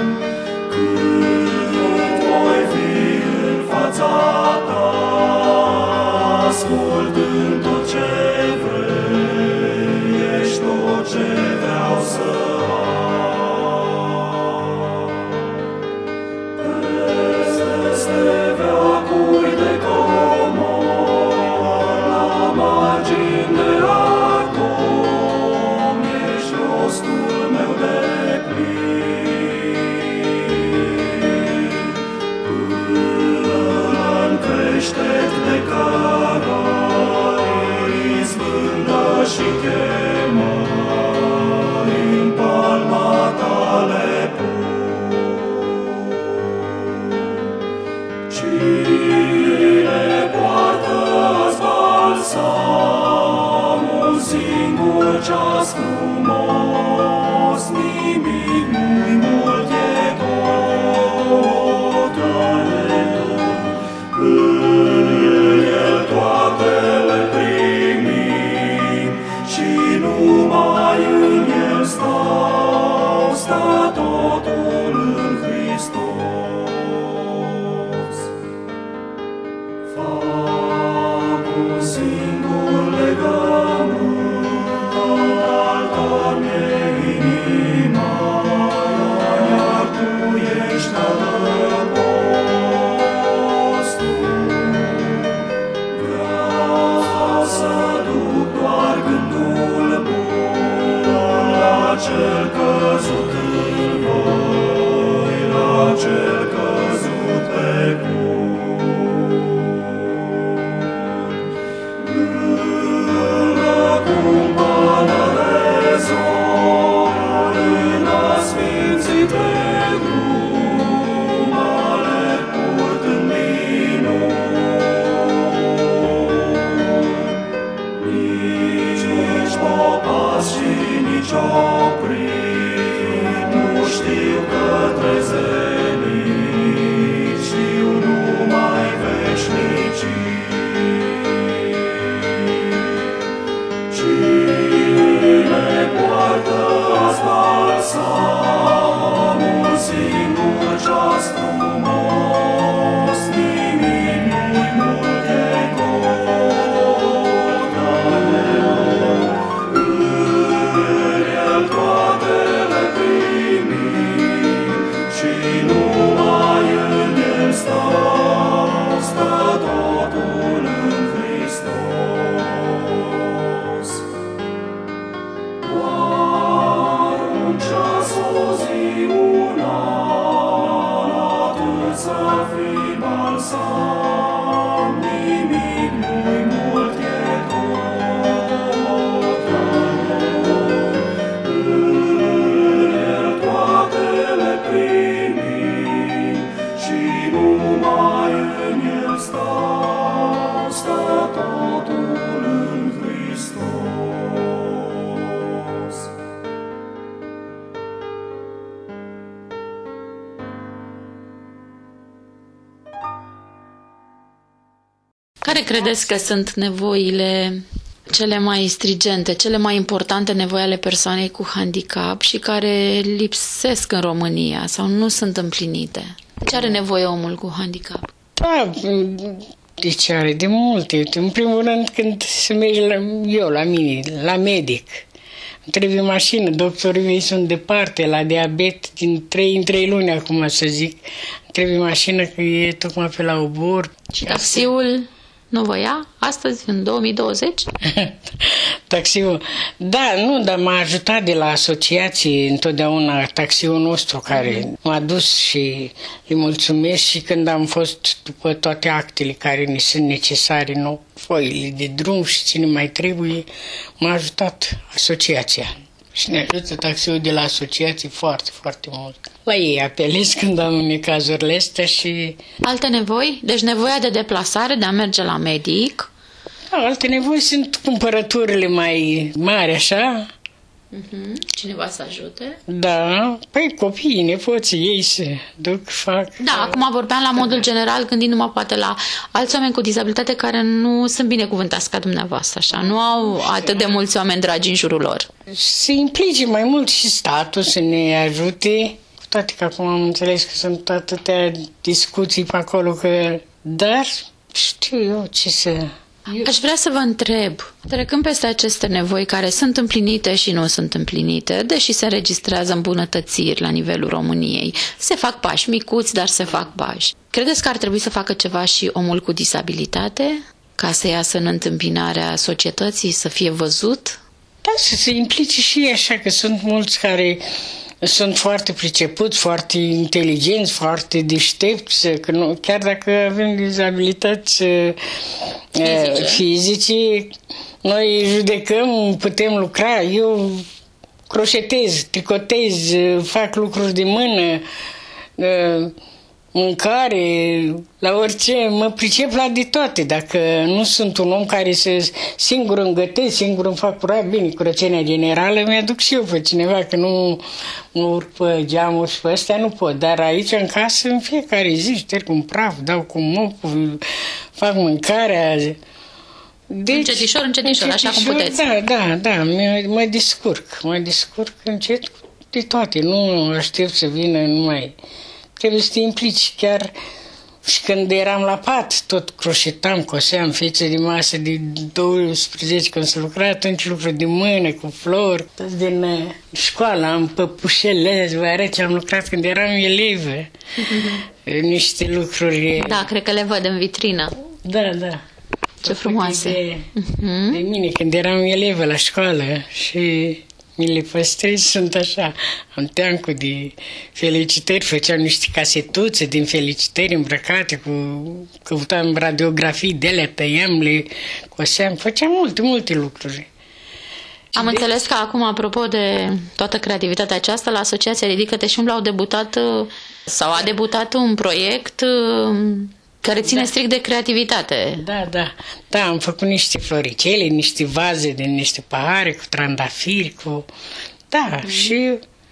[SPEAKER 5] Cât voi fi în fața Ta, ascultând tot ce vrei, ești tot ce vreau să veacuri de comor, la margini de atom, ești rostul meu de plin. Până-n creștet de cărări, izbândă și chemări, în palma Ta le pun. Cine poartă azi balsam, un singur ceas frumos, nimic nu-i mult, e totul. În el toate le primim și numai în el stau, stă totul în Hristos. Fac un singur legământ, altar mi-e lăsam, nimic nu-i mult e tot în el toate le primim și numai în el stau, stă totul în Hristos.
[SPEAKER 3] Care credeți că sunt nevoile cele mai strigente, cele mai importante nevoi ale persoanei cu handicap și care lipsesc în România sau nu sunt împlinite? Ce are nevoie omul cu handicap?
[SPEAKER 4] Da, de ce are? De multe. În primul rând, când se merge la, eu, la mine, la medic, îmi trebuie mașină, doctorii mei sunt departe, la diabet, din trei în trei luni acum să zic, îmi trebuie mașină că e tocmai pe la obor.
[SPEAKER 3] Și taxiul nu vă ia astăzi, în două mii douăzeci?
[SPEAKER 4] Taxiul, da, nu, dar m-a ajutat de la asociație întotdeauna taxiul nostru care m-a dus și îi mulțumesc și când am fost după toate actele care ne sunt necesare, nu, foile de drum și cine mai trebuie, m-a ajutat asociația. Și ne ajută taxiul de la asociație foarte, foarte mult. La ei apelez când am necazurile astea și...
[SPEAKER 3] Alte nevoi? Deci nevoia de deplasare, de a merge la medic.
[SPEAKER 4] Da, alte nevoi sunt cumpărăturile mai mari, așa.
[SPEAKER 3] Uh-huh. Cineva să ajute?
[SPEAKER 4] Da, păi copiii, nepoții, ei se duc, fac...
[SPEAKER 3] Da, acum vorbeam la modul general, gândindu-mă poate la alți oameni cu dizabilitate care nu sunt binecuvântați ca dumneavoastră, așa, nu au atât de mulți oameni dragi în jurul lor.
[SPEAKER 4] Se implice mai mult și statul să ne ajute, cu toate că acum am înțeles că sunt atâtea discuții pe acolo, că... Dar știu eu ce să...
[SPEAKER 3] Aș vrea să vă întreb, trecând peste aceste nevoi care sunt împlinite și nu sunt împlinite, deși se înregistrează îmbunătățiri la nivelul României, se fac pași micuți, dar se fac pași. Credeți că ar trebui să facă ceva și omul cu disabilitate ca să iasă în întâmpinarea societății, să fie văzut?
[SPEAKER 4] Da, să se implice și ei, așa că sunt mulți care sunt foarte pricepuți, foarte inteligenți, foarte deștepți, că nu, chiar dacă avem dizabilități fizice. fizice, noi judecăm, putem lucra. Eu croșetez, tricotez, fac lucruri de mână, mâncare, la orice, mă pricep la de toate. Dacă nu sunt un om care să singur îmi gătesc, singur îmi fac curat, bine, curățenia generală, mi-aduc și eu pe cineva, că nu mă urc pe geamuri și pe astea, nu pot. Dar aici, în casă, în fiecare zi, șterg un praf, dau cu mopul, fac mâncarea.
[SPEAKER 3] Deci, încetișor, încetișor, așa cum puteți.
[SPEAKER 4] Da, da, da, mă, mă descurc, mă descurc încet de toate, nu aștept să vină numai... Trebuie să te implici chiar. Și când eram la pat, tot croșetam, coseam fețe de masă de douăsprezece, când se lucra, atunci lucruri de mână, cu flori. Toți din uh, școală am păpușele, vă arăt ce am lucrat când eram elevă. Mm-hmm. Niște lucruri...
[SPEAKER 3] Da, cred că le văd în vitrină.
[SPEAKER 4] Da, da.
[SPEAKER 3] Ce frumoase.
[SPEAKER 4] De, mm-hmm. de mine, când eram elevă la școală și... mi le păstrez, sunt așa. Am teancul de felicitări, făceam niște casetuțe din felicitări îmbrăcate, cu, căutam radiografii de ele, tăiam, le coseam, făceam multe, multe lucruri.
[SPEAKER 3] Am de... înțeles că acum, apropo de toată creativitatea aceasta, la Asociația Ridică-te și Umblă au debutat, sau a debutat un proiect care ține da. strict de creativitate.
[SPEAKER 4] Da, da. Da, am făcut niște floricele, niște vaze din niște pahare cu trandafiri, cu... Da, mm. și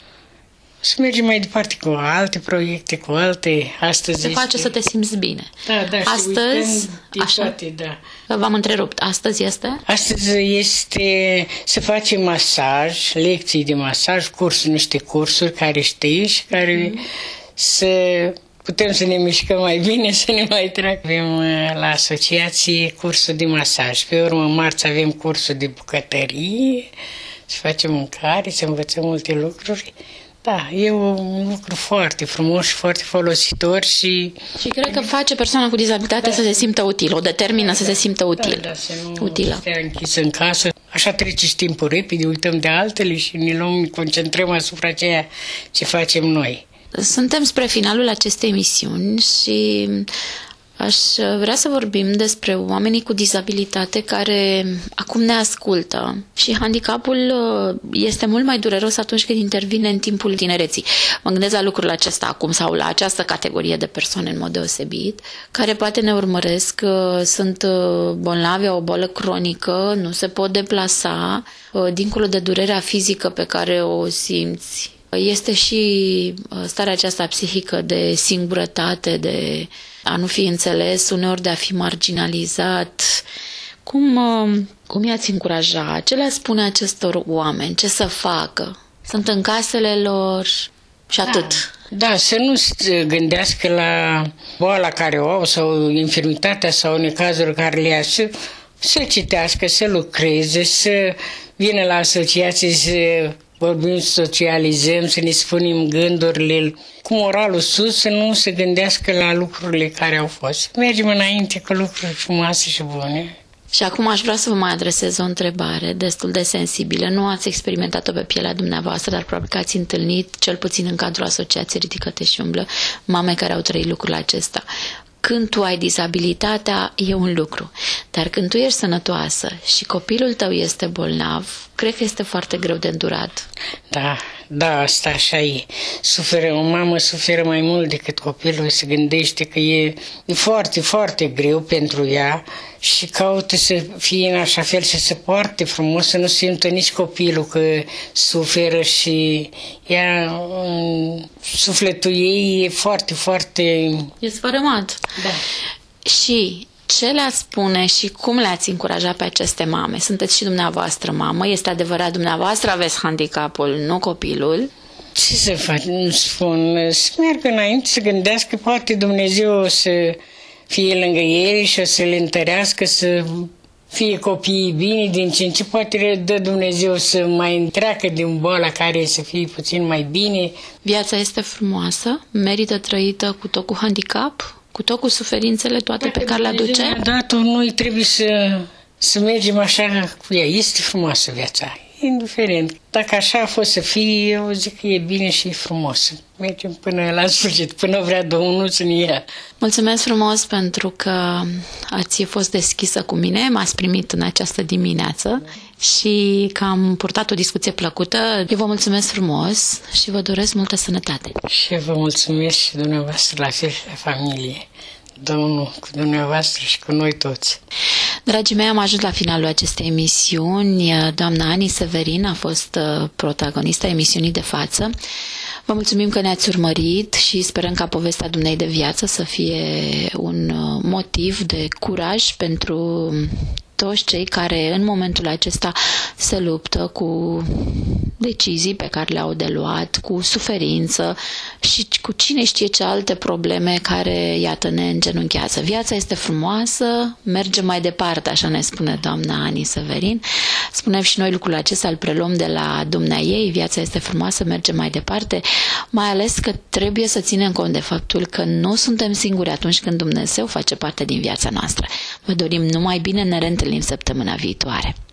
[SPEAKER 4] să mergem mai departe cu alte proiecte, cu alte... Astăzi
[SPEAKER 3] se
[SPEAKER 4] este...
[SPEAKER 3] face să te simți bine.
[SPEAKER 4] Da, da,
[SPEAKER 3] astăzi,
[SPEAKER 4] de așa, toate, da.
[SPEAKER 3] V-am întrerupt. Astăzi este?
[SPEAKER 4] Astăzi este să facem masaj, lecții de masaj, cursuri, niște cursuri care știi și care mm. să... putem să ne mișcăm mai bine, să ne mai treacă. Avem la asociație cursul de masaj. Pe urmă, în marți avem cursul de bucătărie, să facem mâncare, să învățăm multe lucruri. Da, e un lucru foarte frumos și foarte folositor și...
[SPEAKER 3] Și cred că face persoana cu dizabilitate da. să se simtă util, o determină da, să se simtă util.
[SPEAKER 4] Da, da, să nu
[SPEAKER 3] utilă.
[SPEAKER 4] stea închis în casă. Așa trece și timpul repede, uităm de altele și ne luăm, concentrăm asupra ceea ce facem noi.
[SPEAKER 3] Suntem spre finalul acestei emisiuni și Aș vrea să vorbim despre oamenii cu dizabilitate care acum ne ascultă și handicapul este mult mai dureros atunci când intervine în timpul tinereții. Mă gândesc la lucrul acesta acum sau la această categorie de persoane în mod deosebit, care poate ne urmăresc, sunt bolnavi, au o bolă cronică, nu se pot deplasa, dincolo de durerea fizică pe care o simți. Este și starea aceasta psihică de singurătate, de a nu fi înțeles, uneori de a fi marginalizat. Cum, cum i-ați încuraja? Ce le spune acestor oameni? Ce să facă? Sunt în casele lor și atât.
[SPEAKER 4] Da, da, să nu se gândească la boala care o au sau infirmitatea sau necazuri care le ia, să, să citească, să lucreze, să vină la asociații, să vorbim, socializăm, să ne spunem gândurile cu moralul sus, să nu se gândească la lucrurile care au fost. Mergem înainte cu lucruri frumoase și bune.
[SPEAKER 3] Și acum aș vrea să vă mai adresez o întrebare destul de sensibilă. Nu ați experimentat-o pe pielea dumneavoastră, dar probabil că ați întâlnit, cel puțin în cadrul Asociației Ridică-te și Umblă, mame care au trăit lucrul acesta. Când tu ai dizabilitatea, e un lucru. Dar când tu ești sănătoasă și copilul tău este bolnav, cred că este foarte greu de îndurat.
[SPEAKER 4] Da, da, asta așa e. Suferă, o mamă suferă mai mult decât copilul, se gândește că e, e foarte, foarte greu pentru ea și caută să fie în așa fel și să poarte frumos, să nu simtă nici copilul că suferă și ea, sufletul ei e foarte, foarte...
[SPEAKER 3] E sfărâmat.
[SPEAKER 4] Da.
[SPEAKER 3] Și ce le-ați spune și cum le-ați încuraja pe aceste mame? Sunteți și dumneavoastră mamă, este adevărat, dumneavoastră aveți handicapul, nu copilul.
[SPEAKER 4] Ce să fac? Nu spun, să meargă înainte, să gândească, poate Dumnezeu o să fie lângă ei și o să le întărească, să fie copiii bine, din ce în ce poate le dă Dumnezeu să mai treacă din boala care să fie puțin mai bine.
[SPEAKER 3] Viața este frumoasă, merită trăită cu tot cu handicap? Cu tot cu suferințele toate pe care le aduce?
[SPEAKER 4] Da, noi trebuie să, să mergem așa cu ea. Este frumoasă viața, indiferent. Dacă așa a fost să fie, eu zic că e bine și e frumos. Mergem până la sfârșit, până vrea Domnul să ne ia.
[SPEAKER 3] Mulțumesc frumos pentru că ați fost deschisă cu mine, m-ați primit în această dimineață și că am purtat o discuție plăcută. Eu vă mulțumesc frumos și vă doresc multă sănătate.
[SPEAKER 4] Și vă mulțumesc și dumneavoastră la fel și la familie. Domnul cu dumneavoastră și cu noi toți.
[SPEAKER 3] Dragii mei, am ajuns la finalul acestei emisiuni. Doamna Ani Severin a fost protagonista emisiunii de față. Vă mulțumim că ne-ați urmărit și sperăm ca povestea dumnei de viață să fie un motiv de curaj pentru toți cei care în momentul acesta se luptă cu decizii pe care le-au de luat, cu suferință și cu cine știe ce alte probleme care, iată, ne îngenunchează. Viața este frumoasă, merge mai departe, așa ne spune doamna Ani Severin. Spunem și noi lucrul acesta, îl preluăm de la dumneaei, viața este frumoasă, merge mai departe, mai ales că trebuie să ținem cont de faptul că nu suntem singuri atunci când Dumnezeu face parte din viața noastră. Vă dorim numai bine, ne reîntâlnim săptămâna viitoare.